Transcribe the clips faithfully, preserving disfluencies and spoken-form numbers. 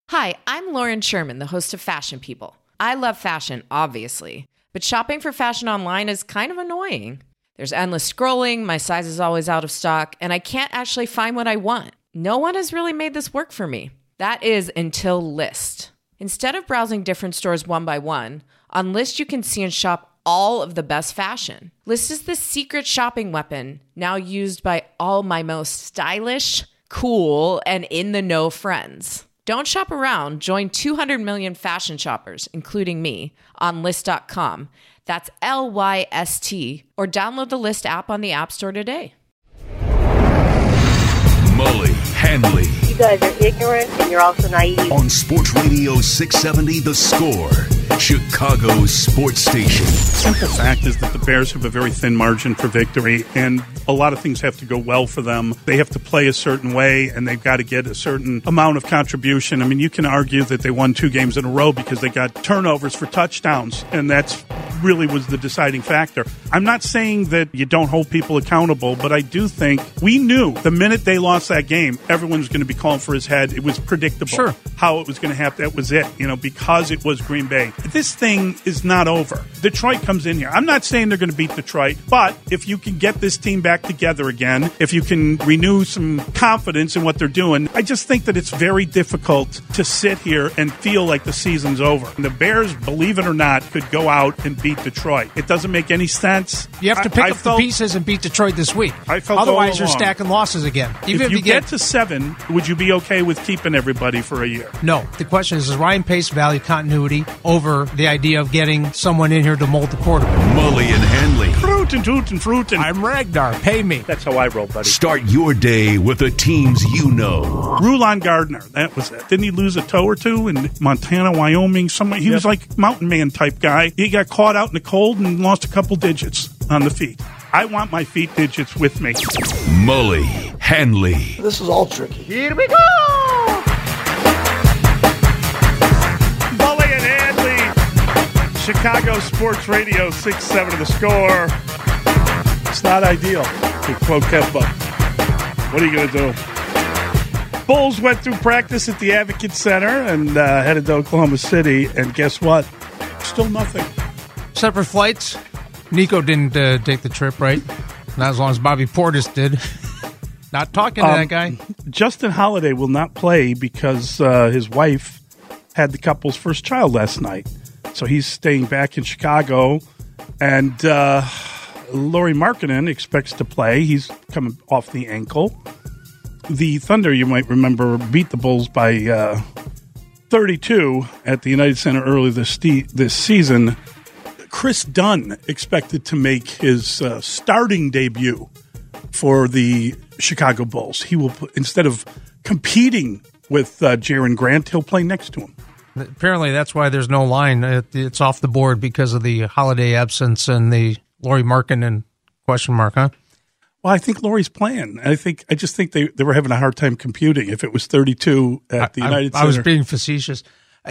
Hi, I'm Lauren Sherman, the host of Fashion People. I love fashion, obviously, but shopping for fashion online is kind of annoying. There's endless scrolling, my size is always out of stock, and I can't actually find what I want. No one has really made this work for me. That is until Lyst. Instead of browsing different stores one by one, on Lyst you can see and shop all of the best fashion. Lyst is the secret shopping weapon, now used by all my most stylish, cool, and in-the-know friends. Don't shop around. Join two hundred million fashion shoppers, including me, on Lyst dot com. That's L Y S T. Or download the Lyst app on the App Store today. Mully, Hanley. You guys are ignorant and you're also naive. On Sports Radio six seventy, The Score, Chicago's sports station. Simple fact is that the Bears have a very thin margin for victory, and a lot of things have to go well for them. They have to play a certain way, and they've got to get a certain amount of contribution. I mean, you can argue that they won two games in a row because they got turnovers for touchdowns, and that's really was the deciding factor. I'm not saying that you don't hold people accountable, but I do think we knew the minute they lost that game, everyone was going to be calling for his head. It was predictable sure. how it was going to happen. That was it, you know, because it was Green Bay. This thing is not over. Detroit comes in here. I'm not saying they're going to beat Detroit, but if you can get this team back together again, if you can renew some confidence in what they're doing, I just think that it's very difficult to sit here and feel like the season's over. And the Bears, believe it or not, could go out and beat Detroit. It doesn't make any sense. You have to pick I, I up felt, the pieces and beat Detroit this week. I felt Otherwise, all you're along. stacking losses again. Even if, if you, you get, get to seven, would you be okay with keeping everybody for a year? No. The question is, does Ryan Pace value continuity over the idea of getting someone in here to mold the quarterback? Mully and Hanley. Fruit and toot and fruit and... I'm Ragnar. Pay me. That's how I roll, buddy. Start your day with the teams you know. Rulon Gardner, that was it. Didn't he lose a toe or two in Montana, Wyoming? Somewhere? He yep. was like mountain man type guy. He got caught out in the cold and lost a couple digits on the feet. I want my feet digits with me. Mully, Hanley. This is all tricky. Here we go! Mully and Hanley. Chicago Sports Radio six seven of The Score. It's not ideal, to quote Kemba. What are you going to do? Bulls went through practice at the Advocate Center and uh, headed to Oklahoma City, and guess what? Still nothing. Separate flights. Nico didn't uh, take the trip, right? Not as long as Bobby Portis did. Not talking to um, that guy. Justin Holiday will not play because uh, his wife had the couple's first child last night. So he's staying back in Chicago. And uh, Lauri Markkanen expects to play. He's coming off the ankle. The Thunder, you might remember, beat the Bulls by uh, thirty-two at the United Center early this, ste- this season. Chris Dunn expected to make his uh, starting debut for the Chicago Bulls. He will, instead of competing with uh, Jaren Grant, he'll play next to him. Apparently, that's why there's no line. It, it's off the board because of the Holiday absence and the Lauri Markkanen question mark, huh? Well, I think Lauri's playing. I think I just think they, they were having a hard time computing. If it was thirty-two at the I, United I, Center, I was being facetious.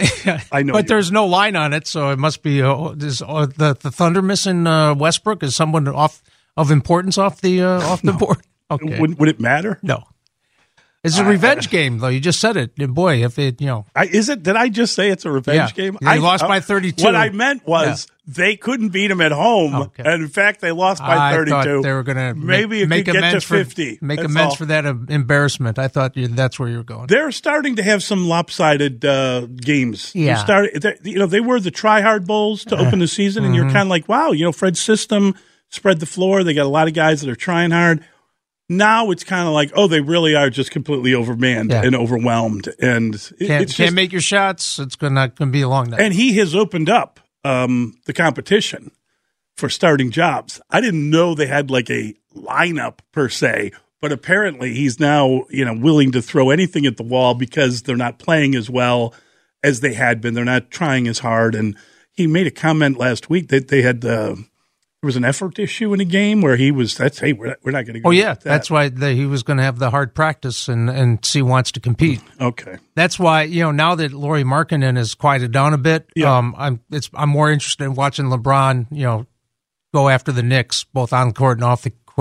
I know, but there's no line on it, so it must be uh, is, uh, the the Thunder missing uh, Westbrook. Is someone off of importance off the uh, off the no. board? Okay, would would it matter? No. It's a revenge uh, game, though. You just said it. Boy, if it, you know. I, is it? Did I just say it's a revenge yeah. game? They I lost uh, by thirty-two. What I meant was yeah. they couldn't beat them at home. Okay. And in fact, they lost by thirty-two. I thought they were going to Maybe make, it make could get to for, fifty. Make that's amends all. for that embarrassment. I thought you, that's where you were going. They're starting to have some lopsided uh, games. Yeah. They started, you know, they were the try-hard Bulls to open the season, and mm-hmm. you're kind of like, wow, you know, Fred's system spread the floor. They got a lot of guys that are trying hard. Now it's kind of like, oh, they really are just completely overmanned yeah. and overwhelmed, and it, can't, it's can't just, make your shots. It's going to be a long night. And he has opened up um, the competition for starting jobs. I didn't know they had like a lineup per se, but apparently he's now you know willing to throw anything at the wall because they're not playing as well as they had been. They're not trying as hard, and he made a comment last week that they had. Uh, There was an effort issue in a game where he was, that's, hey, we're not, we're not going to go. Oh, yeah. That. That's why the, he was going to have the hard practice and, and see wants to compete. Okay. That's why, you know, now that Lauri Markkanen has quieted down a bit, yeah. um, I'm it's I'm more interested in watching LeBron, you know, go after the Knicks, both on the court and off the court,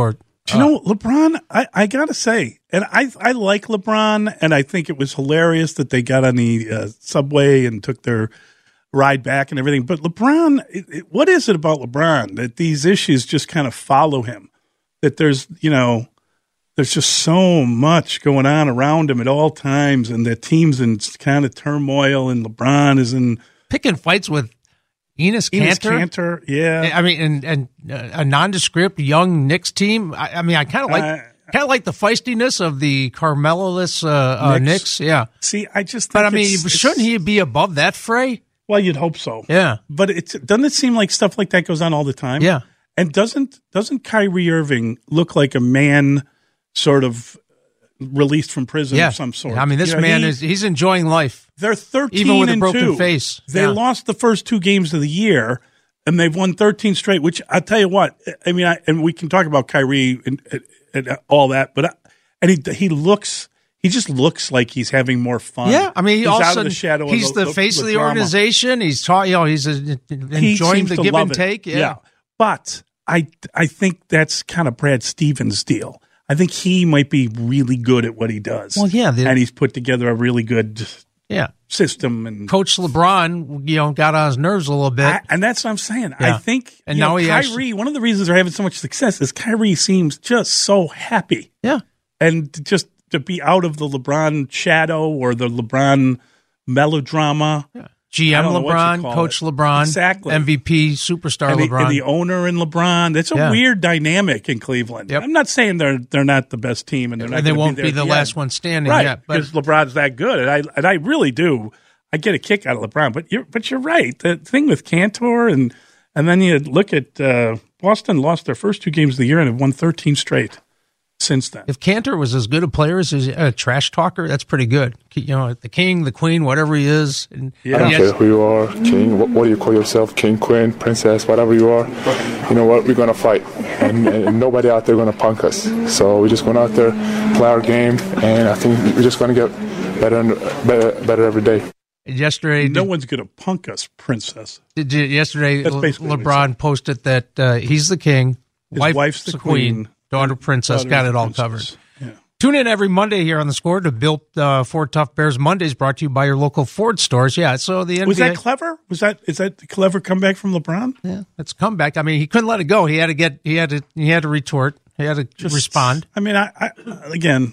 Do you know, LeBron, I, I got to say, and I I like LeBron, and I think it was hilarious that they got on the uh, subway and took their ride back and everything. But LeBron, it, it, what is it about LeBron that these issues just kind of follow him? That there's, you know, there's just so much going on around him at all times, and the team's in kind of turmoil, and LeBron is in picking fights with Enes Enes Kanter. Kanter, yeah. I mean, and and uh, a nondescript young Knicks team. I, I mean, I kind of like Uh, kind of like the feistiness of the Carmelo-less uh, uh, Knicks. Knicks. Yeah, See, I just think but I mean, it's- shouldn't it's- he be above that fray? Well, you'd hope so. Yeah, But it's doesn't it seem like stuff like that goes on all the time? yeah. And doesn't doesn't Kyrie Irving look like a man sort of released from prison Yeah, of some sort? I mean, this You know, man he- is he's enjoying life. They're thirteen even with a and broken two. face. They Yeah. lost the first two games of the year, and they've won thirteen straight. Which I tell you what, I mean, I, and we can talk about Kyrie and, and, and all that, but I, and he he looks. He just looks like he's having more fun. Yeah, I mean, he he's all of a out of sudden, the shadow. of he's the, face of the drama. organization. He's taught, you know, he's uh, He enjoying seems the to give love and it. take. Yeah. But I I think that's kind of Brad Stevens' deal. I think he might be really good at what he does. Well, yeah, the- and he's put together a really good yeah. system. And Coach LeBron, you know, got on his nerves a little bit. I, and that's what I'm saying. Yeah. I think And you now know, he Kyrie. actually- one of the reasons they're having so much success is Kyrie seems just so happy, yeah. and just to be out of the LeBron shadow or the LeBron melodrama. G I M don't know what you LeBron, call Coach it. LeBron, Exactly. M V P, superstar And the, LeBron. and the owner in LeBron. It's a Yeah. weird dynamic in Cleveland. Yep. I'm not saying they're they're not the best team and they're not and they gonna won't be, be, there the at last end. one standing right? yet. But Because LeBron's that good, and I and I really do. I get a kick out of LeBron, but you're but you're right. The thing with Cantor and and then you look at uh, Boston lost their first two games of the year and have won thirteen straight since then. if Cantor was as good a player as a trash talker, that's pretty good. You know, the king, the queen, whatever he is. And Yeah. I don't yes, care who you are, king, what, what do you call yourself, king, queen, princess, whatever you are. You know what, we're going to fight. And, and nobody out there going to punk us. So we're just going out there, play our game, and I think we're just going to get better and better, better every day. yesterday, No did, one's going to punk us, princess. did you, yesterday That's basically what he LeBron posted that uh, he's the king, His wife, wife's the queen, daughter princess, Daughter's got the it all princess. covered. Yeah. Tune in every Monday here on The Score to Built uh, Ford Tough Bears Mondays, brought to you by your local Ford stores. Yeah, so the N B A. Was that clever? Was that is that the clever comeback from LeBron? Yeah, it's a comeback. I mean, he couldn't let it go. He had to get. He had to. He had to retort. He had to Just- respond. I mean, I, I again,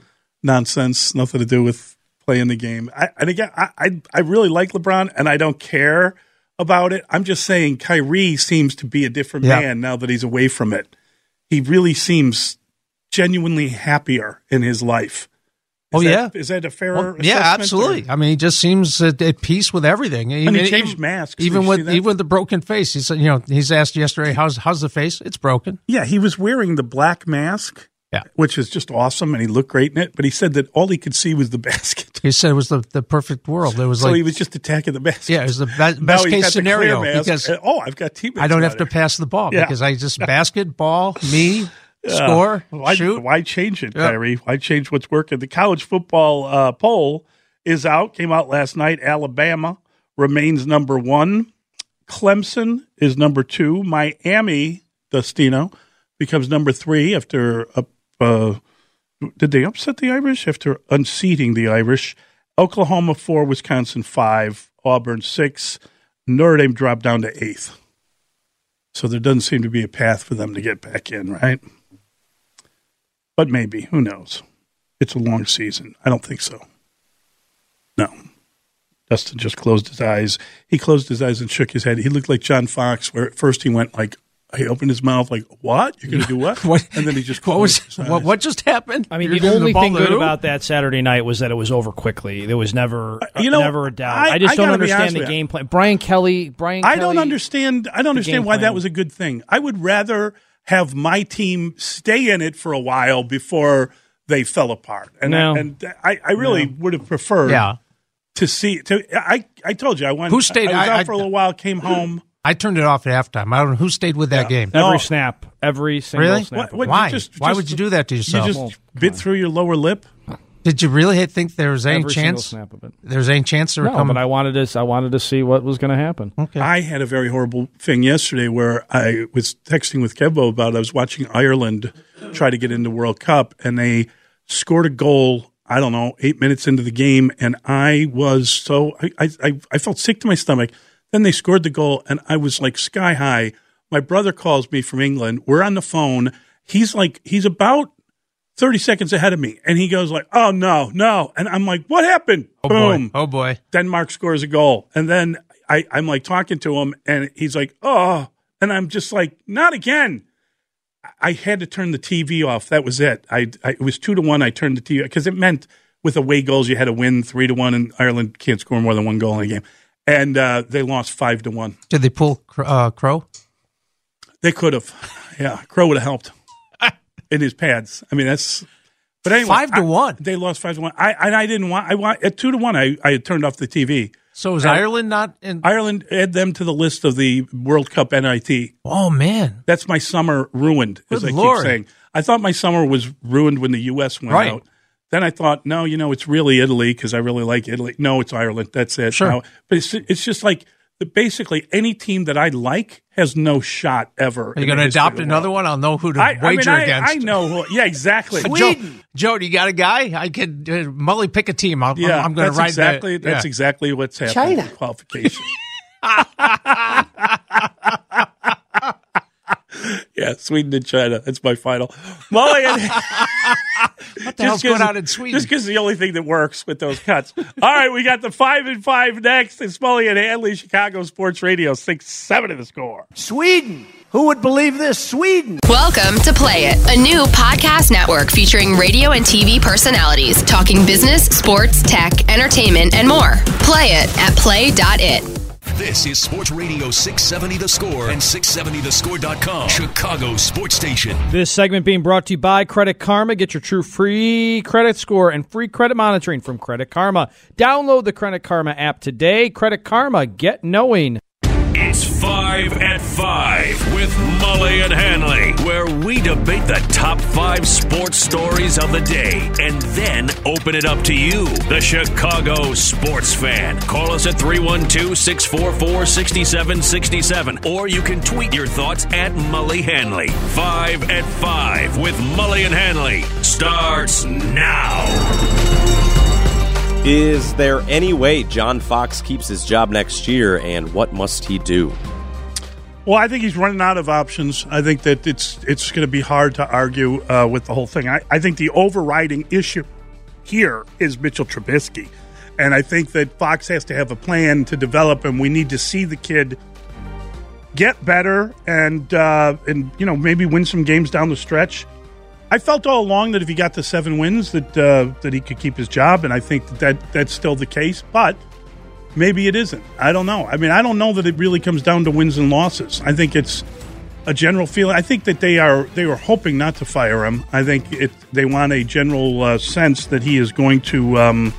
nonsense. Nothing to do with playing the game. I, and again, I, I I really like LeBron, and I don't care about it. I'm just saying, Kyrie seems to be a different Yeah. man now that he's away from it. He really seems genuinely happier in his life. Is Oh, that- yeah. is that a fair? Well, yeah, assessment, absolutely. or- I mean, he just seems at, at peace with everything. And he Even- changed even- masks. even Did you with see that? even with the broken face. He said, you know, he's asked yesterday, "How's how's the face? It's broken." Yeah, he was wearing the black mask. Yeah. Which is just awesome, and he looked great in it. But he said that all he could see was the basket. He said it was the, the perfect world. It was So like, he was just attacking the basket. yeah, it was the be- Now best he's case got the scenario clear mask, because and, oh, I've got teammates. I don't have out to here. pass the ball Yeah. because I just basketball, me, score, Why, shoot. why change it, Yeah. Kyrie? Why change what's working? The college football uh, poll is out. Came out last night. Alabama remains number one. Clemson is number two. Miami, Dustino, becomes number three after up. Uh, did they upset the Irish after unseating the Irish? Oklahoma four, Wisconsin five, Auburn six. Notre Dame dropped down to eighth. So there doesn't seem to be a path for them to get back in, right? But maybe. Who knows? It's a long season. I don't think so. No. Dustin just closed his eyes. He closed his eyes and shook his head. He looked like John Fox, where at first he went like, he opened his mouth like, what? You're going to do what? What? And then he just What was closed his what, eyes. what just happened? I mean, You're the giving only ball thing to good who? about that Saturday night was that it was over quickly. There was never, You know, never a doubt. I- I, just I don't gotta be understand honest the with you. game plan. Brian Kelly, Brian. I Kelly, don't understand. I don't understand game why that plan. was a good thing. I would rather have my team stay in it for a while before they fell apart. And No. and I, I really would have preferred Yeah. to see. To I I told you I went. Who stayed- I was I- out I- for a little while. Came home. I turned it off at halftime. I don't know who stayed with that game. Every No. snap, every single Really? snap. What- of what- it. Why? you just- Why just- would you do that to yourself? You just bit through your lower lip. Did you really think there was any Every single chance? snap of it. There's any chance they were No, coming? but I wanted to. I wanted to see what was going to happen. Okay. I had a very horrible thing yesterday where I was texting with Kevo about I was watching Ireland try to get into World Cup, and they scored a goal, I don't know, eight minutes into the game, and I was so I, I, I felt sick to my stomach. Then they scored the goal, and I was like sky high. My brother calls me from England. We're on the phone. He's like, he's about thirty seconds ahead of me, and he goes like, oh, no, no. And I'm like, what happened? Oh, Boom. boy. Oh, boy. Denmark scores a goal. And then I, I'm like talking to him, and he's like, oh. And I'm just like, not again. I had to turn the T V off. That was it. I, I it was two to one. I turned the T V because it meant with away goals you had to win three to one, and Ireland can't score more than one goal in a game. And uh, they lost five to one. Did they pull uh, Crow? They could have. Yeah, Crow would have helped in his pads. I mean, that's. But anyway, five to I, one. They lost five to one. I and I didn't want. I want at two to one. I, I had turned off the T V. So was and Ireland not in? Ireland add them to the list of the World Cup N I T. Oh man, that's my summer ruined. As Good I Lord. keep saying, I thought my summer was ruined when the U S went right. out. Then I thought, no, you know, it's really Italy because I really like Italy. No, it's Ireland. That's it. Sure. No, but it's it's just like basically any team that I like has no shot ever. Are you going to adopt another one? I'll know who to I, wager I mean, I, against. I know. Who, yeah, exactly. Joe, Joe, do you got a guy? I could uh, Mully pick a team. I'll, Yeah, I'm, I'm going to that's write exactly the, that's yeah. exactly what's happening. China. With qualification. Yeah, Sweden and China. That's my final. Mully and what the hell's going on in Sweden? Just because the only thing that works with those cuts. All right, we got the five and five next. It's Mully and Hanley, Chicago Sports Radio, six seven of the score. Sweden. Who would believe this? Sweden. Welcome to Play It, a new podcast network featuring radio and T V personalities talking business, sports, tech, entertainment, and more. Play it at play dot it. This is Sports Radio six seventy The Score and six seventy the score dot com, Chicago Sports Station. This segment being brought to you by Credit Karma. Get your true free credit score and free credit monitoring from Credit Karma. Download the Credit Karma app today. Credit Karma, get knowing. It's Five at Five with Mully and Hanley, where we debate the top five sports stories of the day and then open it up to you, the Chicago sports fan. Call us at three one two, six four four, six seven six seven, or you can tweet your thoughts at Mully Hanley. Five at Five with Mully and Hanley starts now. Is there any way John Fox keeps his job next year, and what must he do? Well, I think he's running out of options. I think that it's it's going to be hard to argue uh, with the whole thing. I, I think the overriding issue here is Mitchell Trubisky. And I think that Fox has to have a plan to develop, and we need to see the kid get better and, uh, and you know, maybe win some games down the stretch. I felt all along that if he got to seven wins that uh, that he could keep his job, and I think that, that that's still the case. But maybe it isn't. I don't know. I mean, I don't know that it really comes down to wins and losses. I think it's a general feeling. I think that they are they were hoping not to fire him. I think it they want a general uh, sense that he is going to um,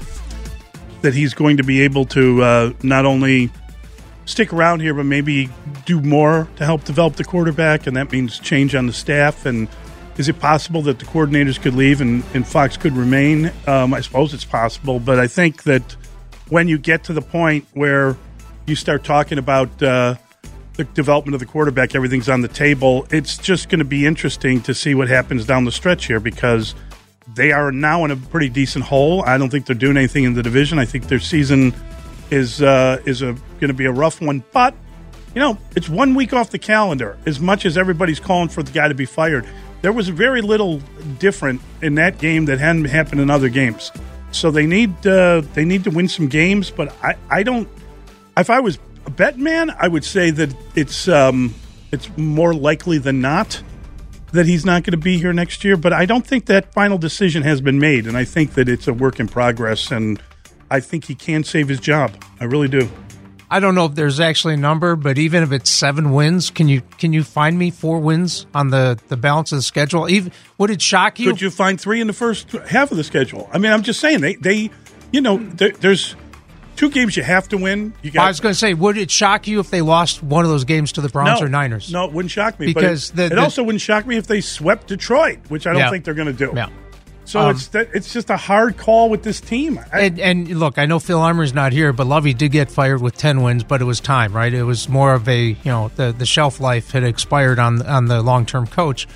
that he's going to be able to uh, not only stick around here, but maybe do more to help develop the quarterback, and that means change on the staff. And is it possible that the coordinators could leave and, and Fox could remain? Um, I suppose it's possible, but I think that when you get to the point where you start talking about uh, the development of the quarterback, everything's on the table, it's just going to be interesting to see what happens down the stretch here, because they are now in a pretty decent hole. I don't think they're doing anything in the division. I think their season is uh, is a going to be a rough one, but you know, it's one week off the calendar. As much as everybody's calling for the guy to be fired, there was very little different in that game that hadn't happened in other games. So they need uh, they need to win some games, but I, I don't. If I was a bet man, I would say that it's um, it's more likely than not that he's not going to be here next year. But I don't think that final decision has been made, and I think that it's a work in progress. And I think he can save his job. I really do. I don't know if there's actually a number, but even if it's seven wins, can you can you find me four wins on the, the balance of the schedule? Even would it shock you? Could you find three in the first half of the schedule? I mean, I'm just saying they they you know there, there's two games you have to win. You got, I was going to say, would it shock you if they lost one of those games to the Browns no, or Niners? No, it wouldn't shock me. Because but it, the, it the, also wouldn't shock me if they swept Detroit, which I don't yeah, think they're going to do. Yeah. So um, it's that, it's just a hard call with this team. I, and, and look, I know Phil Armour's not here, but Lovey did get fired with ten wins, but it was time, right? It was more of a, you know, the, the shelf life had expired on on the long-term coach.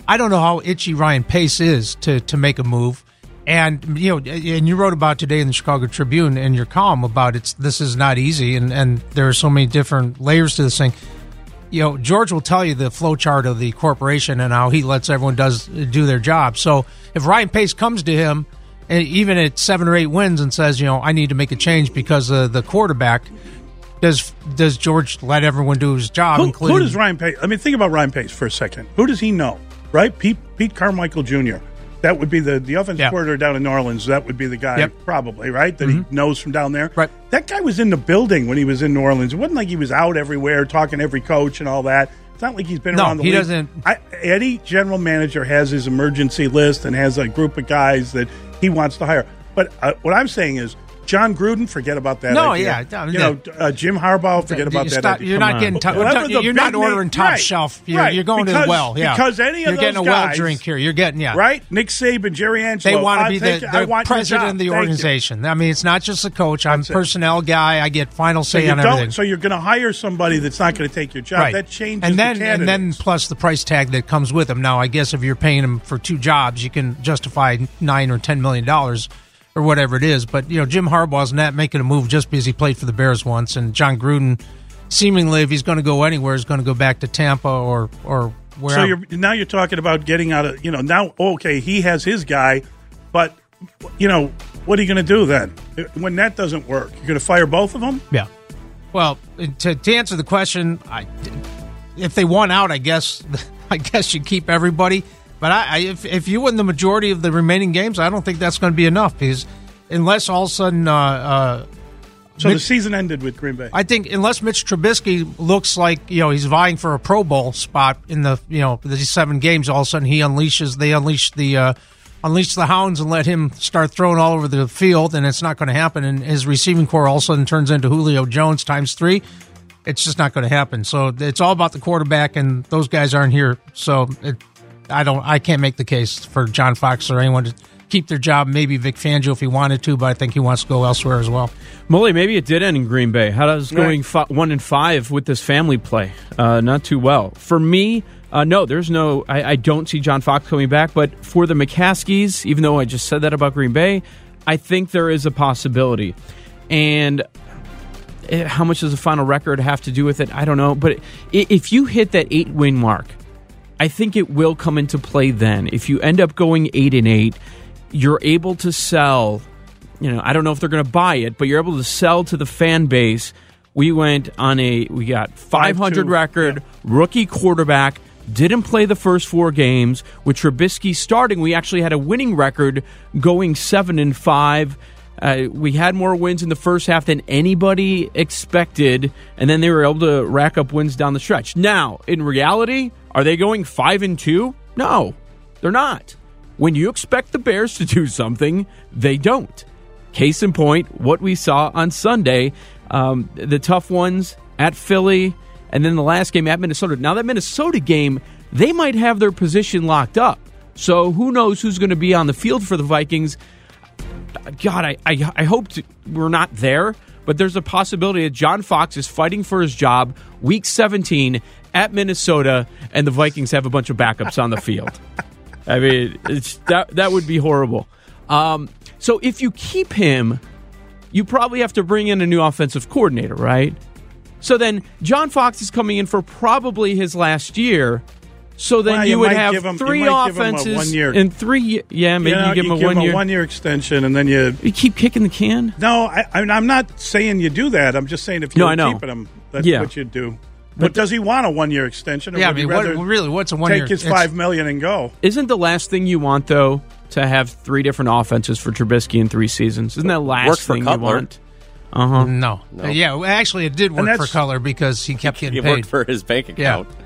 I don't know how itchy Ryan Pace is to to make a move. And you know, and you wrote about today in the Chicago Tribune in your column about it's this is not easy, and, and there are so many different layers to this thing. You know, George will tell you the flow chart of the corporation and how he lets everyone does do their job. So if Ryan Pace comes to him, and even at seven or eight wins, and says, you know, I need to make a change because of the quarterback, does does George let everyone do his job? Who, including, who does Ryan Pace? I mean, think about Ryan Pace for a second. Who does he know? Right, Pete Pete Carmichael Junior That would be the, the offensive yeah. coordinator down in New Orleans. That would be the guy, yep. probably, right, that mm-hmm. he knows from down there. Right. That guy was in the building when he was in New Orleans. It wasn't like he was out everywhere talking to every coach and all that. It's not like he's been no, around the he league. doesn't. I, Eddie, general manager, has his emergency list and has a group of guys that he wants to hire. But uh, what I'm saying is, John Gruden, forget about that. No, idea. yeah, you know, uh, Jim Harbaugh, forget about you that. stop, idea. You're Come not on. getting. Top, Well, you're not ordering name, top right, shelf. You're, right, you're going because, to the well. Yeah, because any of you're those getting a guys, well drink here. You're getting yeah, right. Nick Saban, Jerry Angelo. They want to I be think, the, I the want president of the Thank organization. You. I mean, it's not just the coach. I'm That's a personnel it. guy. I get final say so on don't, everything. So you're going to hire somebody that's not going to take your job. Right. That changes and then the and then plus the price tag that comes with them. Now, I guess if you're paying them for two jobs, you can justify nine or ten million dollars. Or whatever it is, but you know Jim Harbaugh's not making a move just because he played for the Bears once, and John Gruden, seemingly, if he's going to go anywhere, is going to go back to Tampa or or wherever. So you're, now you're talking about getting out of you know now. Okay, he has his guy, but you know what are you going to do then when that doesn't work? You're going to fire both of them? Yeah. Well, to to answer the question, I, if they won out, I guess I guess you keep everybody. But I, I, if if you win the majority of the remaining games, I don't think that's going to be enough. Because unless all of a sudden, uh, uh, so Mitch, the season ended with Green Bay. I think unless Mitch Trubisky looks like you know he's vying for a Pro Bowl spot in the you know these seven games, all of a sudden he unleashes they unleash the uh, unleash the hounds and let him start throwing all over the field, and it's not going to happen. And his receiving core all of a sudden turns into Julio Jones times three. It's just not going to happen. So it's all about the quarterback, and those guys aren't here. So. It, I don't. I can't make the case for John Fox or anyone to keep their job. Maybe Vic Fangio if he wanted to, but I think he wants to go elsewhere as well. Mully, maybe it did end in Green Bay. How does going f- one and five with this family play? Uh, not too well for me. Uh, no, there's no. I, I don't see John Fox coming back. But for the McCaskies, even though I just said that about Green Bay, I think there is a possibility. And how much does the final record have to do with it? I don't know. But if you hit that eight win mark, I think it will come into play then. If you end up going eight and eight, you're able to sell. You know, I don't know if they're going to buy it, but you're able to sell to the fan base. We went on a we got five hundred record, yeah. Rookie quarterback, didn't play the first four games. With Trubisky starting, we actually had a winning record, going seven and five. Uh, we had more wins in the first half than anybody expected, and then they were able to rack up wins down the stretch. Now, in reality, are they going five and two? No, they're not. When you expect the Bears to do something, they don't. Case in point, what we saw on Sunday, um, the tough ones at Philly, and then the last game at Minnesota. Now, that Minnesota game, they might have their position locked up. So who knows who's going to be on the field for the Vikings. God, I, I, I hope to, we're not there, but there's a possibility that John Fox is fighting for his job week seventeen at Minnesota, and the Vikings have a bunch of backups on the field. I mean, it's that that would be horrible. Um, so if you keep him, you probably have to bring in a new offensive coordinator, right? So then John Fox is coming in for probably his last year. So then well, you, you would might have give him, three you might offenses give him a one year. and three. Yeah, maybe you, know, you give him you a give one him year. a one year extension, and then you you keep kicking the can. No, I, I mean, I'm not saying you do that. I'm just saying if No, you're I know. keeping him, that's Yeah. what you do. But, but does he want a one year extension? Or Yeah, I would mean, he what, rather really, what's a one take year? his five million and go? Isn't the last thing you want though to have three different offenses for Trubisky in three seasons? Isn't that last Works for thing Cutler. you want? Uh huh. No. No. Uh, yeah, well, actually, it did work that's- for Cutler because he kept getting It paid. worked for his bank Yeah. account.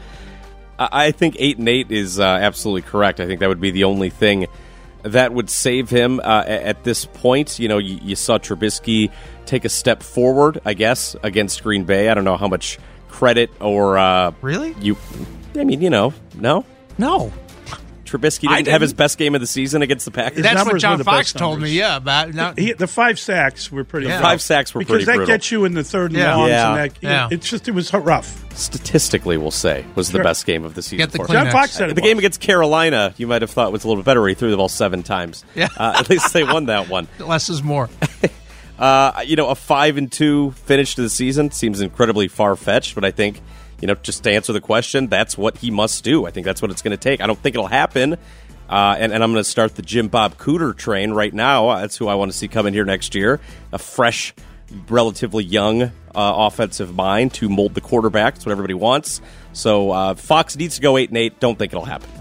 I I think eight and eight is uh, absolutely correct. I think that would be the only thing that would save him uh, at this point. You know, you, you saw Trubisky take a step forward, I guess, against Green Bay. I don't know how much credit or uh, Really? you. I mean, you know, no. No. Trubisky didn't, didn't. have his best game of the season against the Packers? That's what numbers were John the Fox best told me. numbers. Yeah, but not, He, the five sacks were pretty. The rough. five sacks were because pretty that brutal. gets you in the third and Yeah. longs, Yeah. and that, Yeah. it's just it was rough. Statistically, we'll say, was the Sure. best game of the season. Get the for him. clean- John Fox said The it game was. against Carolina, you might have thought was a little better where he threw the ball seven times. Yeah. Uh, at least they won that one. less is more. Uh, you know, a five and two finish to the season seems incredibly far fetched, but I think, you know, just to answer the question, that's what he must do. I think that's what it's going to take. I don't think it'll happen. Uh, and, and I'm going to start the Jim Bob Cooter train right now. That's who I want to see come in here next year. A fresh, relatively young uh, offensive mind to mold the quarterback. That's what everybody wants. So uh, Fox needs to go eight and eight. Don't think it'll happen.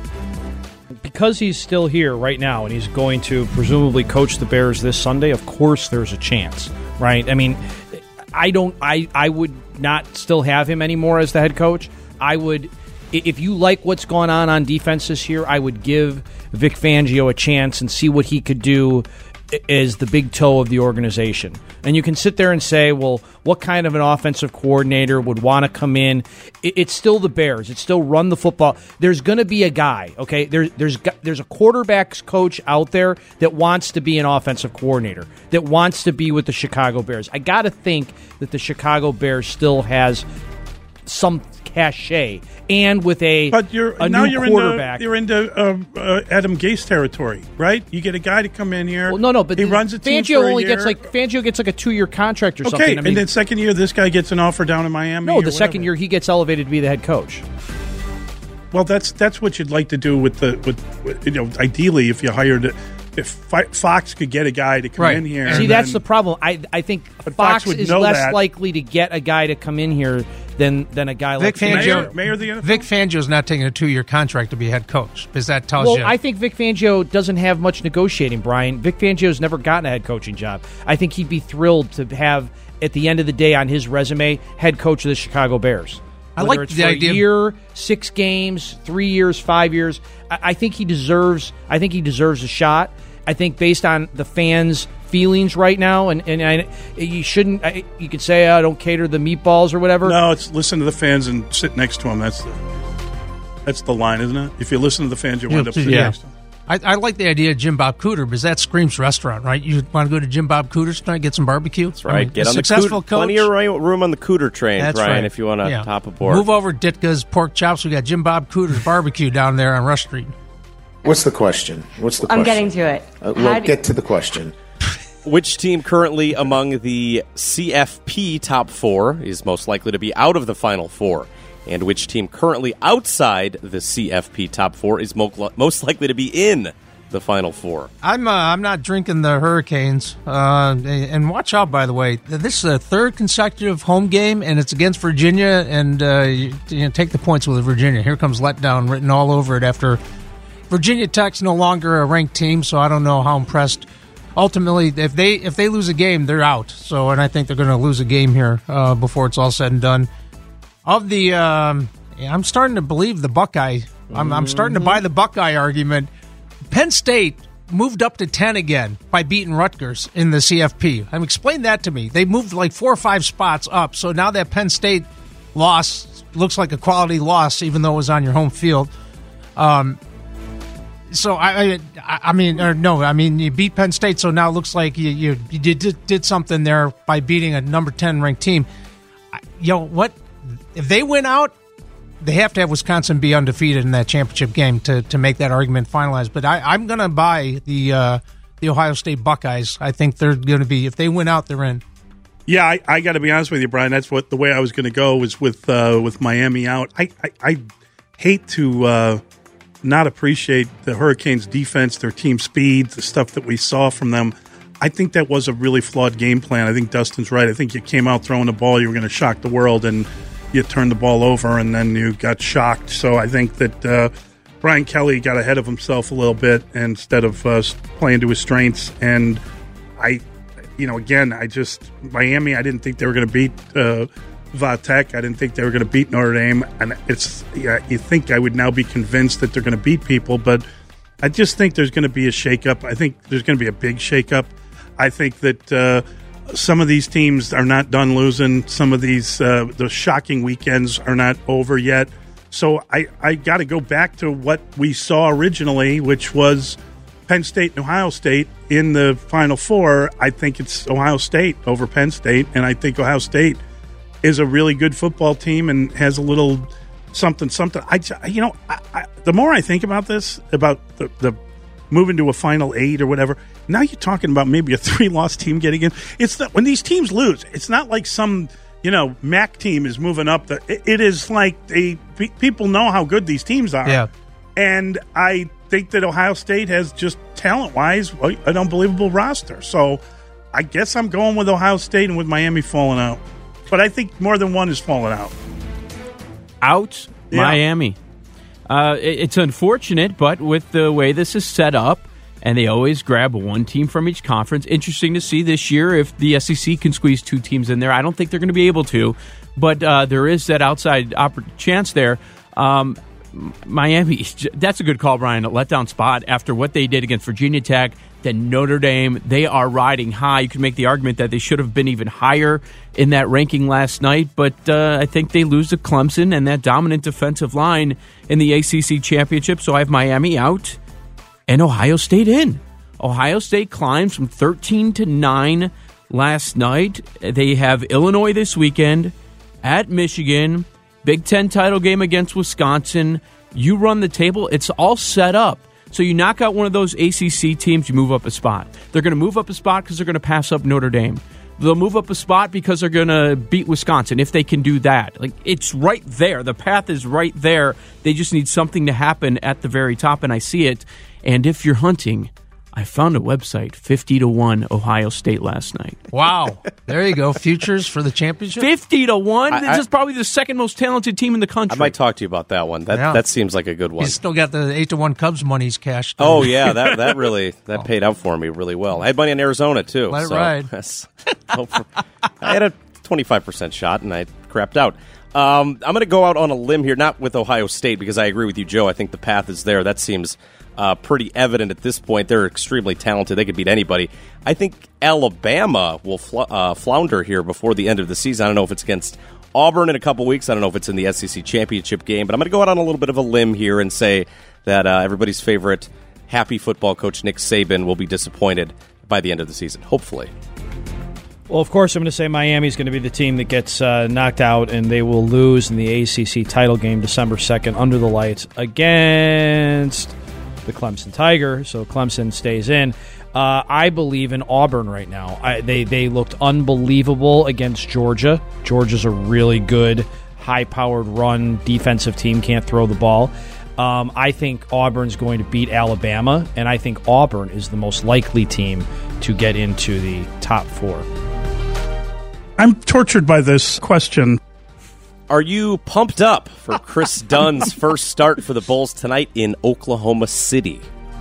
Because he's still here right now and he's going to presumably coach the Bears this Sunday, of course there's a chance, right? I mean, I don't I, I would not still have him anymore as the head coach. I would, if you like what's going on on defense this year, I would give Vic Fangio a chance and see what he could do as the big toe of the organization. And you can sit there and say, well, what kind of an offensive coordinator would want to come in? It's still the Bears. It's still run the football. There's going to be a guy, okay? There, there's there's a quarterback's coach out there that wants to be an offensive coordinator, that wants to be with the Chicago Bears. I got to think that the Chicago Bears still has some cachet, and with a But you're a now new you're quarterback. into you're into uh, uh, Adam Gase territory, right? You get a guy to come in here. Well, no, no, but he runs a team Fangio for a only year. gets like Fangio gets like a two year contract or okay, something. I mean, and then second year, this guy gets an offer down in Miami. no, or the second whatever. year he gets elevated to be the head coach. Well, that's that's what you'd like to do with the with, with you know. Ideally, if you hired, if Fi- Fox could get a guy to come Right. in here, See, and that's the then- problem. I I think But Fox, Fox would is know less that. likely to get a guy to come in here than than a guy Vic like Fangio, Mayor- mayor of the N F L? Vic Fangio's not taking a two-year contract to be head coach because that tells Well, you. I think Vic Fangio doesn't have much negotiating, Brian. Vic Fangio's never gotten a head coaching job. I think he'd be thrilled to have, at the end of the day on his resume, head coach of the Chicago Bears. I Whether like it's the for idea- a year, six games, three years, five years. I, I think he deserves. I think he deserves a shot. I think based on the fans' feelings right now, and and I, you shouldn't. I, you could say I don't cater the meatballs or whatever. No, it's listen to the fans and sit next to them. That's the that's the line, isn't it? If you listen to the fans, you wind up sitting yeah. next to them. I, I like the idea of Jim Bob Cooter because that screams restaurant, right? You want to go to Jim Bob Cooter's tonight, get some barbecue. That's right. I mean, Get a on the successful cooter, coach. plenty of ri- room on the Cooter train, That's Brian, right. if you want to Yeah. top a board. Move over Ditka's Pork Chops. We got Jim Bob Cooter's barbecue down there on Rush Street. What's the question? What's the I'm question? getting to it. Uh, How well, do- get to the question. Which team currently among the C F P top four is most likely to be out of the Final Four? And which team currently outside the C F P top four is mo- most likely to be in the Final Four? I'm uh, I'm not drinking the Hurricanes. Uh, and watch out, by the way. This is a third consecutive home game, and it's against Virginia. And uh, you, you know, take the points with Virginia. Here comes letdown written all over it after Virginia Tech's no longer a ranked team. So I don't know how impressed. Ultimately, if they if they lose a game, they're out. So, and I think they're going to lose a game here uh, before it's all said and done. Of the, um, I'm starting to believe the Buckeye. I'm, I'm starting to buy the Buckeye argument. Penn State moved up to ten again by beating Rutgers in the C F P. I mean, explain that to me. They moved like four or five spots up. So now that Penn State loss looks like a quality loss, even though it was on your home field. Um, so I, I, I mean, or no, I mean, you beat Penn State, so now it looks like you you, you did did something there by beating a number ten ranked team. I, yo, what if they win out? They have to have Wisconsin be undefeated in that championship game to, to make that argument finalized. But I, I'm going to buy the uh, the Ohio State Buckeyes. I think they're going to be, if they win out, they're in. Yeah, I, I got to be honest with you, Brian. That's what the way I was going to go was with uh, with Miami out. I I, I hate to uh, not appreciate the Hurricanes' defense, their team speed, the stuff that we saw from them. I think that was a really flawed game plan. I think Dustin's right. I think you came out throwing the ball, you were going to shock the world, and you turned the ball over, and then you got shocked. So I think that uh, Brian Kelly got ahead of himself a little bit instead of uh, playing to his strengths. And I, you know, again, I just Miami. I didn't think they were going to beat uh, Vatek. I didn't think they were going to beat Notre Dame. And it's yeah, you think I would now be convinced that they're going to beat people, but I just think there's going to be a shakeup. I think there's going to be a big shakeup. I think that. Uh, Some of these teams are not done losing. Some of these, uh, the shocking weekends are not over yet. So I, I got to go back to what we saw originally, which was Penn State and Ohio State in the Final Four. I think it's Ohio State over Penn State, and I think Ohio State is a really good football team and has a little something, something. I, you know, I, I, the more I think about this, about the, the moving to a Final Eight or whatever, now you're talking about maybe a three-loss team getting in. It's not, when these teams lose, it's not like some, you know, M A C team is moving up. The, it, it is like they people know how good these teams are. Yeah. And I think that Ohio State has just talent-wise an unbelievable roster. So I guess I'm going with Ohio State and with Miami falling out. But I think more than one is falling out. Out Yeah. Miami. Uh, it- it's unfortunate, but with the way this is set up, and they always grab one team from each conference. Interesting to see this year if the S E C can squeeze two teams in there. I don't think they're going to be able to, but uh, there is that outside opp- chance there. Um, Miami, that's a good call, Brian. A letdown spot after what they did against Virginia Tech, then Notre Dame. They are riding high. You can make the argument that they should have been even higher in that ranking last night, but uh, I think they lose to Clemson and that dominant defensive line in the A C C championship. So I have Miami out and Ohio State in. Ohio State climbs from thirteen to nine last night. They have Illinois this weekend, at Michigan, Big Ten title game against Wisconsin. You run the table. It's all set up. So you knock out one of those A C C teams, you move up a spot. They're going to move up a spot because they're going to pass up Notre Dame. They'll move up a spot because they're going to beat Wisconsin, if they can do that. Like, it's right there. The path is right there. They just need something to happen at the very top, and I see it. And if you're hunting, I found a website, fifty to one Ohio State last night. Wow. There you go. Futures for the championship? fifty to one? I- This I- is probably the second most talented team in the country. I might talk to you about that one. That Yeah. that seems like a good one. He's still got the eight to one Cubs monies cashed. Oh yeah, that that really that paid out for me really well. I had money in Arizona too. Let it so ride. that's- I had a twenty-five percent shot and I crapped out. Um, I'm going to go out on a limb here, not with Ohio State, because I agree with you, Joe. I think the path is there. That seems uh, pretty evident at this point. They're extremely talented. They could beat anybody. I think Alabama will fl- uh, flounder here before the end of the season. I don't know if it's against Auburn in a couple weeks. I don't know if it's in the S E C championship game, but I'm going to go out on a little bit of a limb here and say that uh, everybody's favorite happy football coach Nick Saban will be disappointed by the end of the season, hopefully. Well, of course, I'm going to say Miami's going to be the team that gets uh, knocked out, and they will lose in the A C C title game December second under the lights against the Clemson Tigers. So Clemson stays in. Uh, I believe in Auburn right now. I, they they looked unbelievable against Georgia. Georgia's a really good, high-powered run defensive team. Can't throw the ball. Um, I think Auburn's going to beat Alabama, and I think Auburn is the most likely team to get into the top four. I'm tortured by this question. Are you pumped up for Chris Dunn's first start for the Bulls tonight in Oklahoma City?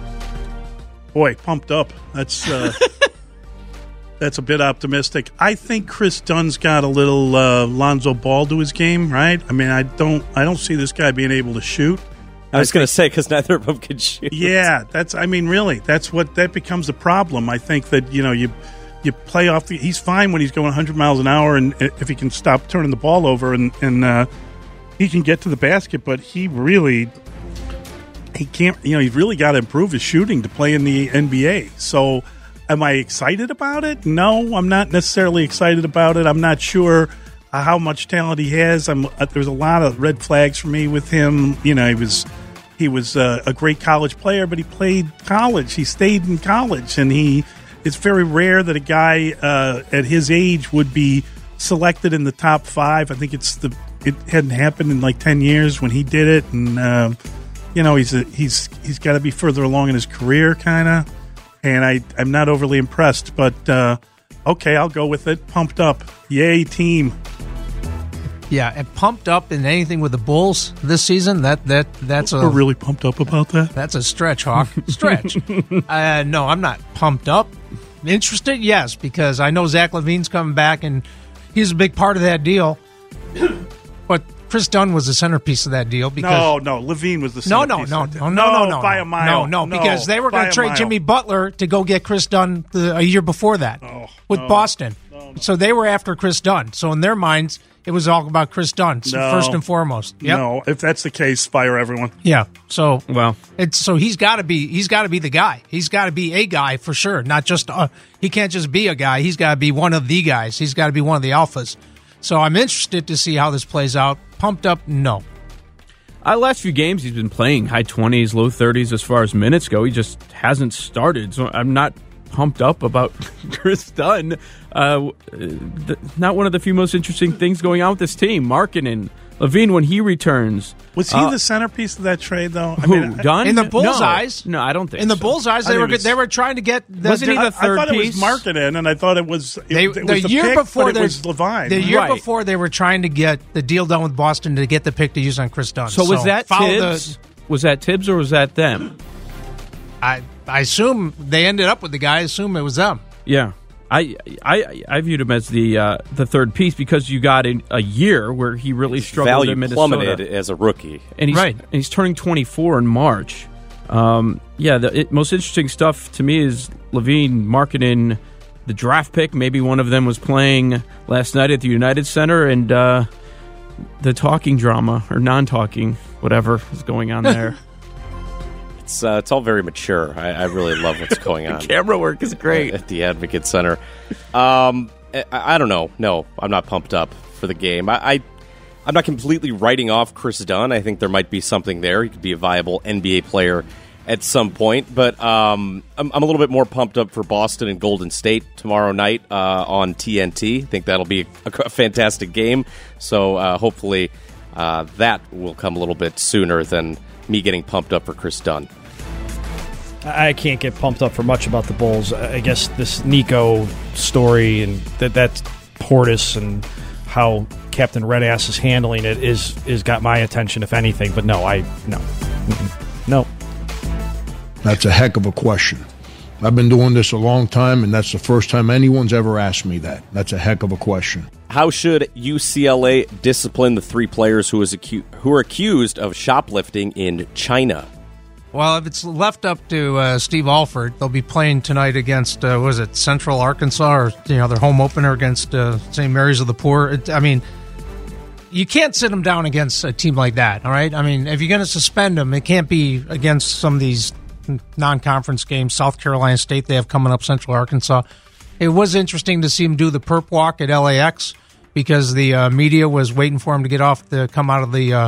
Boy, pumped up. That's uh, that's a bit optimistic. I think Chris Dunn's got a little uh, Lonzo Ball to his game, right? I mean, I don't, I don't see this guy being able to shoot. I was going to say, because neither of them can shoot. Yeah, that's. I mean, really, that's what that becomes a problem. I think that you know you you play off the. He's fine when he's going one hundred miles an hour, and if he can stop turning the ball over, and and uh, he can get to the basket. But he really, he can't. You know, he's really got to improve his shooting to play in the N B A. So, am I excited about it? No, I'm not necessarily excited about it. I'm not sure uh, how much talent he has. I'm. Uh, there's a lot of red flags for me with him. You know, he was. He was uh, a great college player, but he played college. He stayed in college, and he. It's very rare that a guy uh, at his age would be selected in the top five. I think it's the. It hadn't happened in like ten years when he did it, and uh, you know he's a, he's he's got to be further along in his career, kind of. And I I'm not overly impressed, but uh, okay, I'll go with it. Pumped up, yay team. Yeah, and pumped up in anything with the Bulls this season, that that that's a We're really pumped up about that. That's a stretch, Hawk. Stretch. uh, no, I'm not pumped up. Interested, yes, because I know Zach LaVine's coming back, and he's a big part of that deal. But Chris Dunn was the centerpiece of that deal. Because no, no, Levine was the no, centerpiece. no, no, of that no, deal. no, no, no, by a mile. no, no, because they were going by to a trade mile. Jimmy Butler to go get Chris Dunn the, a year before that Oh, with no. Boston. No, So they were after Chris Dunn. So in their minds, it was all about Chris Dunn so No. first and foremost. Yep. No, if that's the case, fire everyone. Yeah. So well, it's so he's got to be he's got to be the guy. He's got to be a guy for sure. Not just uh, he can't just be a guy. He's got to be one of the guys. He's got to be one of the alphas. So I'm interested to see how this plays out. Pumped up? No. Uh, last few games, he's been playing high twenties, low thirties as far as minutes go. He just hasn't started, so I'm not pumped up about Chris Dunn. Uh, th- not one of the few most interesting things going on with this team. Markkanen, Levine, when he returns. Was he uh, the centerpiece of that trade, though? I Who, mean, I- Dunn? In the Bulls' no. eyes? No, I don't think In the so. Bulls' eyes, I they think were it was- they were trying to get. The, Wasn't he the I, I third thought piece? it was Markkanen, and I thought it was it, They, it the was the year pick, before, but it they- was Levine. The year Right. before, they were trying to get the deal done with Boston to get the pick to use on Chris Dunn. So was that follow Tibbs? Was that Tibbs or was that them? The, I I assume they ended up with the guy. I assume it was them. Yeah. I, I I viewed him as the uh, the third piece because you got a, a year where he really struggled Value in Minnesota. plummeted as a rookie. And he's, Right. and he's turning twenty-four in March. Um, yeah, the it, most interesting stuff to me is Levine Markkanen, the draft pick. Maybe one of them was playing last night at the United Center, and uh, the talking drama, or non-talking, whatever is going on there. It's uh, it's all very mature. I, I really love what's going on. Camera work is great. At the Advocate Center. Um, I, I don't know. No, I'm not pumped up for the game. I, I, I'm not completely writing off Chris Dunn. I think there might be something there. He could be a viable N B A player at some point. But um, I'm, I'm a little bit more pumped up for Boston and Golden State tomorrow night uh, on T N T. I think that'll be a, a fantastic game. So uh, hopefully uh, that will come a little bit sooner than me getting pumped up for Chris Dunn. I can't get pumped up for much about the Bulls. I guess this Nico story and that that's Portis and how Captain Redass is handling it is is got my attention, if anything. But no, I no, Mm-mm. no. That's a heck of a question. I've been doing this a long time, and that's the first time anyone's ever asked me that. That's a heck of a question. How should U C L A discipline the three players who is acu- who are accused of shoplifting in China? Well, if it's left up to uh, Steve Alford, they'll be playing tonight against, uh, what is it, Central Arkansas, or, you know, their home opener against uh, Saint Mary's of the Poor. It, I mean, you can't sit them down against a team like that, all right? I mean, if you're going to suspend them, it can't be against some of these non-conference games. South Carolina State, they have coming up, Central Arkansas. It was interesting to see him do the perp walk at L A X because the uh, media was waiting for him to get off, the come out of the uh,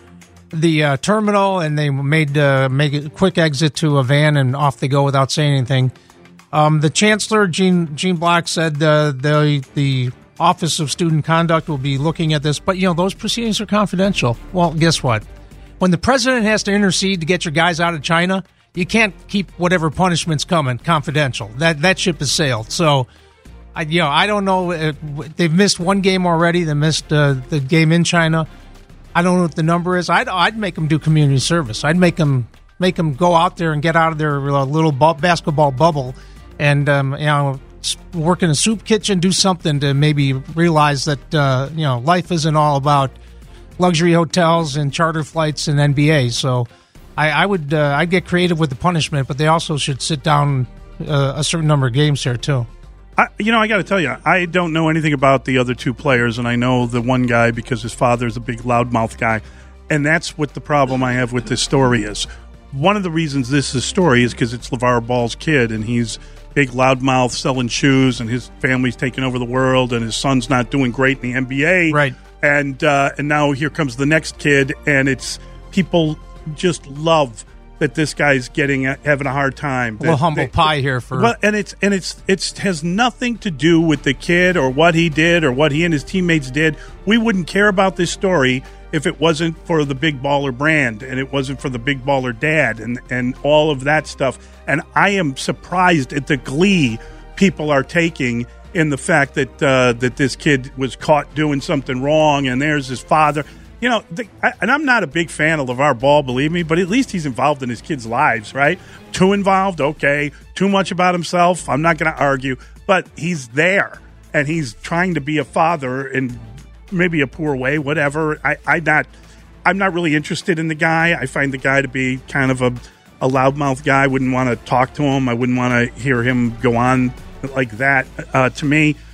the uh, terminal, and they made uh, make a quick exit to a van, and off they go without saying anything. Um, the chancellor, Gene Gene Block, said uh, the the Office of Student Conduct will be looking at this, but you know those proceedings are confidential. Well, guess what? When the president has to intercede to get your guys out of China, you can't keep whatever punishment's coming confidential. That that ship has sailed. So, I you know I don't know. Uh, they've missed one game already. They missed uh, the game in China. I don't know what the number is. I'd I'd make them do community service. I'd make them make them go out there and get out of their little bu- basketball bubble, and um, you know work in a soup kitchen, do something to maybe realize that uh, you know life isn't all about luxury hotels and charter flights and N B A. So I, I would uh, I'd get creative with the punishment, but they also should sit down uh, a certain number of games here too. I, you know, I got to tell you, I don't know anything about the other two players, and I know the one guy because his father's a big loudmouth guy, and that's what the problem I have with this story is. One of the reasons this is a story is because it's LeVar Ball's kid, and he's big loudmouth selling shoes, and his family's taking over the world, and his son's not doing great in the N B A. Right. And, uh, and now here comes the next kid, and it's people just love that this guy's getting having a hard time. A little That- humble that- pie here for well, and it's and it's it's has nothing to do with the kid or what he did or what he and his teammates did. We wouldn't care about this story if it wasn't for the Big Baller brand and it wasn't for the Big Baller dad and and all of that stuff. And I am surprised at the glee people are taking in the fact that uh, that this kid was caught doing something wrong and there's his father. You know, the, I, and I'm not a big fan of LeVar Ball, believe me, but at least he's involved in his kids' lives, right? Too involved, okay. Too much about himself, I'm not going to argue. But he's there, and he's trying to be a father in maybe a poor way, whatever. I, I not, I'm not really interested in the guy. I find the guy to be kind of a, a loudmouth guy. I wouldn't want to talk to him. I wouldn't want to hear him go on like that. Uh, to me,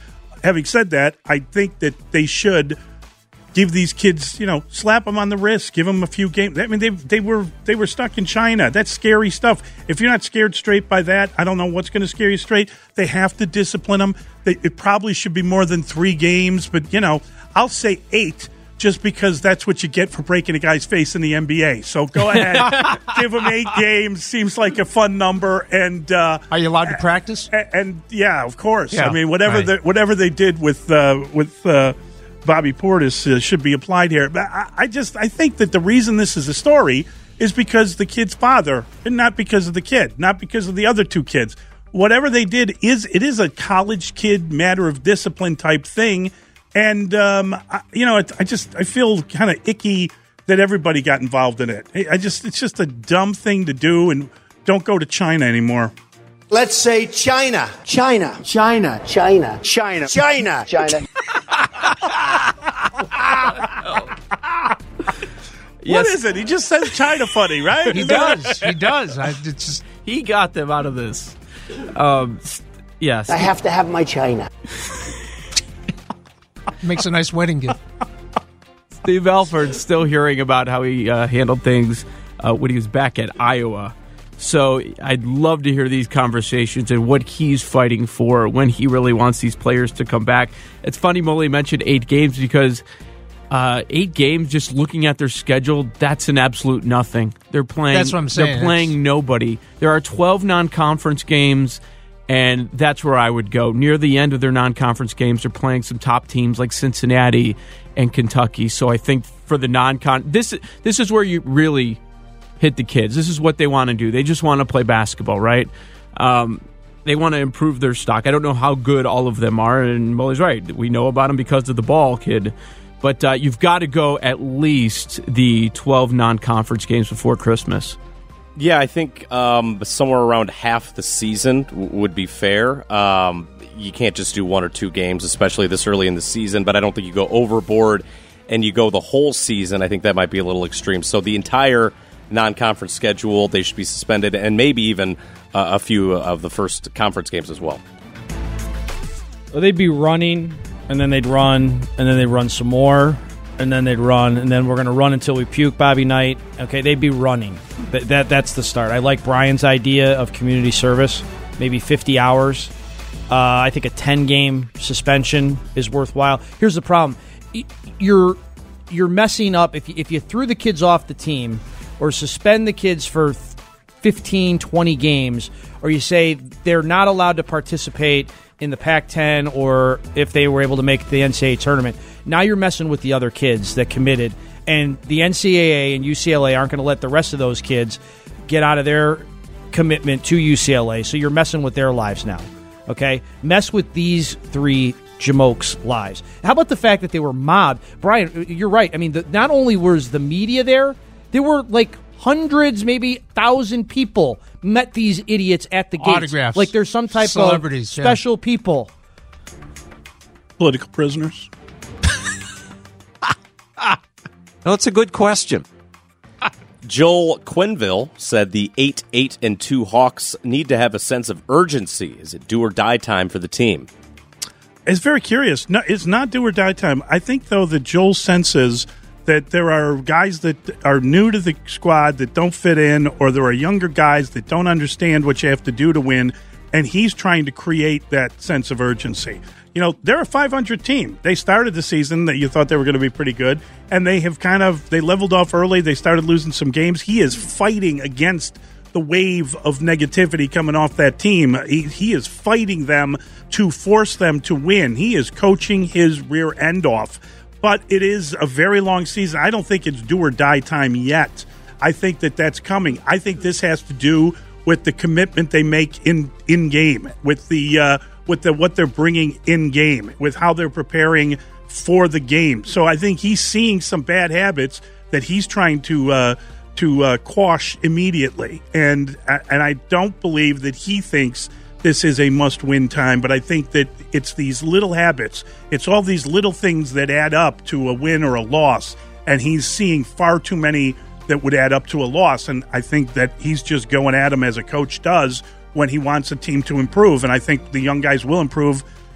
having said that, I think that they should give these kids, you know, slap them on the wrist, give them a few games. I mean, they they were they were stuck in China. That's scary stuff. If you're not scared straight by that, I don't know what's going to scare you straight. They have to discipline them. They, it probably should be more than three games, but, you know, I'll say eight just because that's what you get for breaking a guy's face in the N B A. So go ahead, give them eight games. Seems like a fun number. And uh, are you allowed to practice? And, and yeah, of course. Yeah, I mean, whatever right. the, whatever they did with uh, with. Uh, Bobby Portis uh, should be applied here. But I, I just I think that the reason this is a story is because the kid's father, and not because of the kid, not because of the other two kids. Whatever they did is it is a college kid matter of discipline type thing, and um, I, you know it, I just I feel kind of icky that everybody got involved in it. I just it's just a dumb thing to do, and don't go to China anymore. Let's say China. China. China. China. China. China. China. What is it? He just says China funny, right? He does. He does. I, it's just, he got them out of this. Um, yes. I have to have my China. Makes a nice wedding gift. Steve Alford's still hearing about how he uh, handled things uh, when he was back at Iowa. So I'd love to hear these conversations and what he's fighting for when he really wants these players to come back. It's funny Mully mentioned eight games because uh, eight games, just looking at their schedule, that's an absolute nothing. They're playing. That's what I'm saying. They're playing that's... nobody. There are twelve non-conference games, and that's where I would go. Near the end of their non-conference games, they're playing some top teams like Cincinnati and Kentucky. So I think for the non-con, this this is where you really hit the kids. This is what they want to do. They just want to play basketball, right? Um, they want to improve their stock. I don't know how good all of them are, and Mully's right. We know about them because of the ball kid. But uh, you've got to go at least the twelve non-conference games before Christmas. Yeah, I think um, somewhere around half the season w- would be fair. Um, you can't just do one or two games, especially this early in the season, but I don't think you go overboard and you go the whole season. I think that might be a little extreme. So the entire non-conference schedule, they should be suspended, and maybe even uh, a few of the first conference games as well. Well, they'd be running, and then they'd run, and then they'd run some more, and then they'd run, and then we're going to run until we puke, Bobby Knight. Okay, they'd be running. That, that That's the start. I like Brian's idea of community service, maybe fifty hours. Uh, I think a ten-game suspension is worthwhile. Here's the problem. You're, you're messing up. If you, if you threw the kids off the team or suspend the kids for fifteen, twenty games, or you say they're not allowed to participate in the Pac ten or if they were able to make the N C double A tournament, now you're messing with the other kids that committed. And the N C double A and U C L A aren't going to let the rest of those kids get out of their commitment to U C L A, so you're messing with their lives now. Okay? Mess with these three jamokes' lives. How about the fact that they were mobbed? Brian, you're right. I mean, the, not only was the media there, there were like hundreds, maybe thousand people met these idiots at the gates. Autographs. Like there's some type of special yeah. people. Political prisoners. No, it's a good question. Joel Quinville said the eight, eight, and two Hawks need to have a sense of urgency. Is it do or die time for the team? It's very curious. No, it's not do or die time. I think, though, that Joel senses that there are guys that are new to the squad that don't fit in, or there are younger guys that don't understand what you have to do to win, and he's trying to create that sense of urgency. You know, they're a five hundred team. They started the season that you thought they were going to be pretty good, and they have kind of, they leveled off early. They started losing some games. He is fighting against the wave of negativity coming off that team. He, he is fighting them to force them to win. He is coaching his rear end off. But it is a very long season. I don't think it's do or die time yet. I think that that's coming. I think this has to do with the commitment they make in in game, with the uh, with the what they're bringing in game, with how they're preparing for the game. So I think he's seeing some bad habits that he's trying to uh, to uh, quash immediately, and and I don't believe that he thinks this is a must-win time, but I think that it's these little habits. It's all these little things that add up to a win or a loss, and he's seeing far too many that would add up to a loss, and I think that he's just going at them as a coach does when he wants a team to improve, and I think the young guys will improve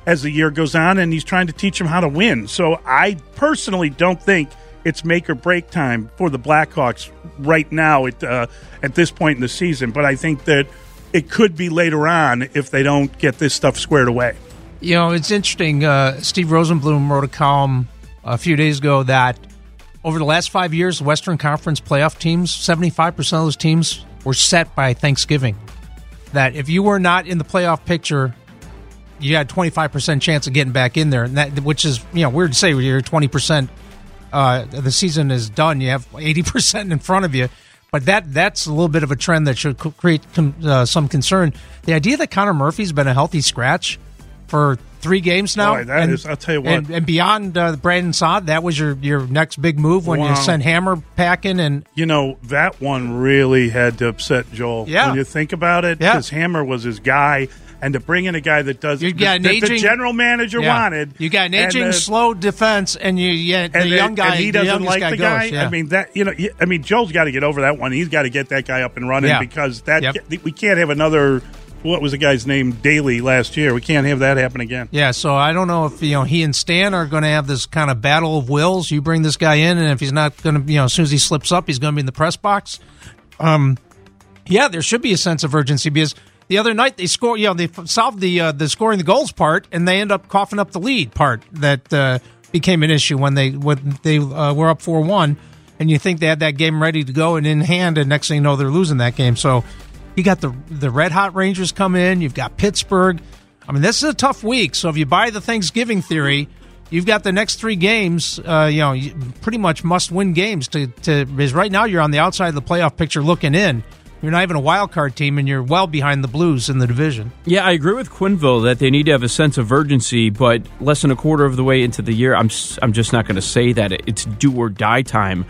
as the year goes on, and he's trying to teach them how to win. So I personally don't think it's make or break time for the Blackhawks right now at uh, at this point in the season. But I think that it could be later on if they don't get this stuff squared away. You know, it's interesting. Uh, Steve Rosenblum wrote a column a few days ago that over the last five years, Western Conference playoff teams, seventy-five percent of those teams were set by Thanksgiving. That if you were not in the playoff picture, you had twenty-five percent chance of getting back in there, and that, which is, you know, weird to say when you're twenty percent, uh, the season is done, you have eighty percent in front of you. But that that's a little bit of a trend that should create uh, some concern. The idea that Connor Murphy's been a healthy scratch for three games now. Boy, that and, is, I'll tell you what. And, and beyond uh, Brandon Saad, that was your, your next big move when Wow. you sent Hammer packing. And you know, that one really had to upset Joel. Yeah. When you think about it, Yeah. because Hammer was his guy, and to bring in a guy that does You got an that the aging- general manager Yeah. wanted. You got an and aging, the- slow defense, and you yeah, the and the- young guy, and he the doesn't youngest like guy the goes. guy. Yeah. I mean that you know. I mean Joel's got to get over that one. He's got to get that guy up and running Yeah. because that Yep. we can't have another. What was the guy's name? Daly last year. We can't have that happen again. Yeah, so I don't know if you know he and Stan are going to have this kind of battle of wills. You bring this guy in, and if he's not going to, you know, as soon as he slips up, he's going to be in the press box. Um, yeah, there should be a sense of urgency because the other night they score, you know, they solved the uh, the scoring the goals part, and they end up coughing up the lead part that uh, became an issue when they when they uh, were up four one, and you think they had that game ready to go and in hand, and next thing you know, they're losing that game. So. You got the the Red Hot Rangers come in. You've got Pittsburgh. I mean, this is a tough week. So if you buy the Thanksgiving theory, you've got the next three games. Uh, you know, pretty much must win games to to because right now you're on the outside of the playoff picture looking in. You're not even a wild card team, and you're well behind the Blues in the division. Yeah, I agree with Quinville that they need to have a sense of urgency, but less than a quarter of the way into the year, I'm s- I'm just not going to say that it's do or die time.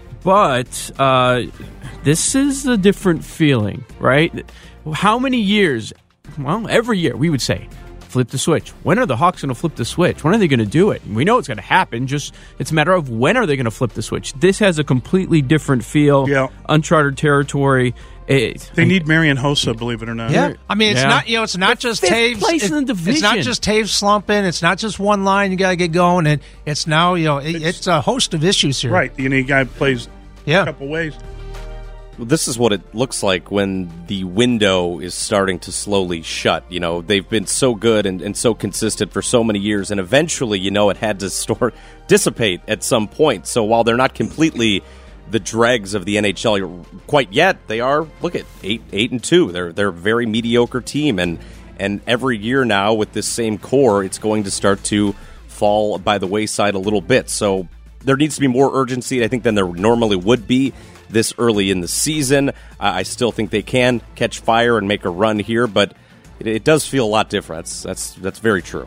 But uh, this is a different feeling, right? How many years? Well, every year we would say, flip the switch. When are the Hawks going to flip the switch? When are they going to do it? We know it's going to happen. Just it's a matter of when are they going to flip the switch. This has a completely different feel, yeah. uncharted territory. It, They need Marian Hossa, believe it or not. Yeah, I mean, it's Yeah. not you know, it's not just fifth Taves. place it- in the It's not division. just Taves slumping. It's not just one line you got to get going, and it's now you know it, it's a host of issues here. Right. You need a guy who plays Yeah. a couple ways. Well, this is what it looks like when the window is starting to slowly shut. You know, they've been so good and, and so consistent for so many years, and eventually, you know, it had to store, dissipate at some point. So while they're not completely the dregs of the N H L quite yet, they are, look at, eight eight and two. They're they're a very mediocre team, and and every year now with this same core, it's going to start to fall by the wayside a little bit. So there needs to be more urgency, I think, than there normally would be this early in the season. Uh, I still think they can catch fire and make a run here, but it, it does feel a lot different. That's that's, that's very true.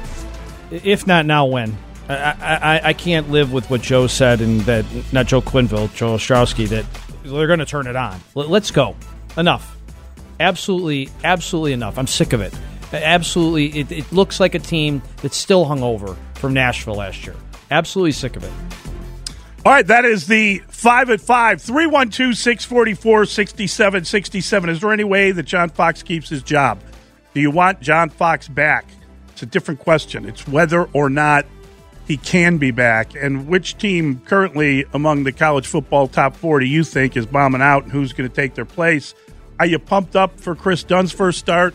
If not now, when? I, I, I can't live with what Joe said, and that not Joe Quinville, Joe Ostrowski, that they're going to turn it on. Let, let's go. Enough. Absolutely, absolutely enough. I'm sick of it. Absolutely, it, it looks like a team that's still hungover from Nashville last year. Absolutely sick of it. All right, that is the five at five. three one two, six four four, six seven six seven. Is there any way that John Fox keeps his job? Do you want John Fox back? It's a different question. It's whether or not he can be back, and which team currently among the college football top four do you think is bombing out, and who's going to take their place? Are you pumped up for Chris Dunn's first start?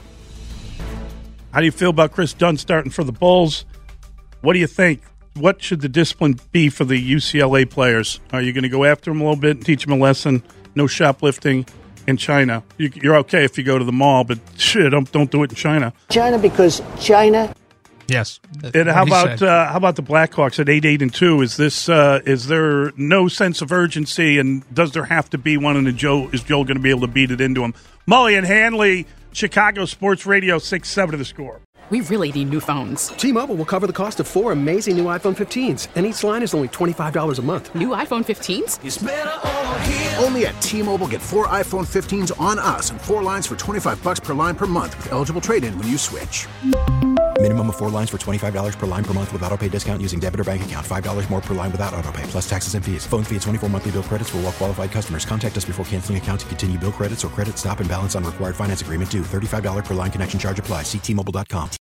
How do you feel about Chris Dunn starting for the Bulls? What do you think? What should the discipline be for the U C L A players? Are you going to go after them a little bit and teach them a lesson? No shoplifting in China. You, you're okay if you go to the mall, but shit, don't don't do it in China. China because China. Yes. And how about uh, how about the Blackhawks at eight eight and two? Is this uh, is there no sense of urgency, and does there have to be one? And Joe is Joe going to be able to beat it into him? Mully and Hanley, Chicago Sports Radio six seven to the score. We really need new phones. T-Mobile will cover the cost of four amazing new iPhone fifteens, and each line is only twenty-five dollars a month. New iPhone fifteens? It's better over here. Only at T-Mobile, get four iPhone fifteens on us and four lines for twenty-five dollars per line per month with eligible trade-in when you switch. Minimum of four lines for twenty-five dollars per line per month with autopay discount using debit or bank account. five dollars more per line without autopay, plus taxes and fees. Phone fee at twenty-four monthly bill credits for well-qualified customers. Contact us before canceling account to continue bill credits or credit stop and balance on required finance agreement due. thirty-five dollars per line connection charge applies. See T Mobile dot com.